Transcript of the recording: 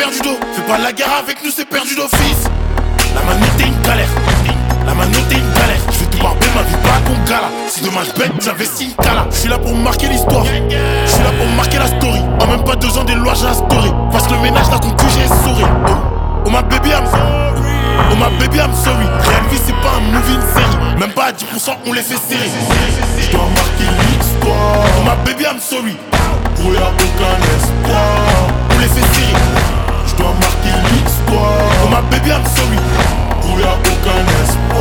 perdu d'eau. Fais pas la guerre avec nous, c'est perdu d'office. La mano t'es une galère. La mano t'es une galère. Je vais te barber ma vie pas ton gala. Si dommage bête, j'investis une cala. Je suis là pour marquer l'histoire. Je suis là pour marquer la story. En même pas 2 ans des lois j'ai instauré. Parce que le ménage l'a conclu j'ai souri. Oh my baby I'm sorry. Oh my baby I'm sorry. Réelle vie c'est pas un movie, une série. Même pas à 10% on les fait serrer. Je dois marquer l'histoire. Oh my baby I'm sorry. Où y'a aucun espoir. On les fait serrer. Je dois marquer l'histoire. Oh my baby I'm sorry. Où y'a aucun espoir.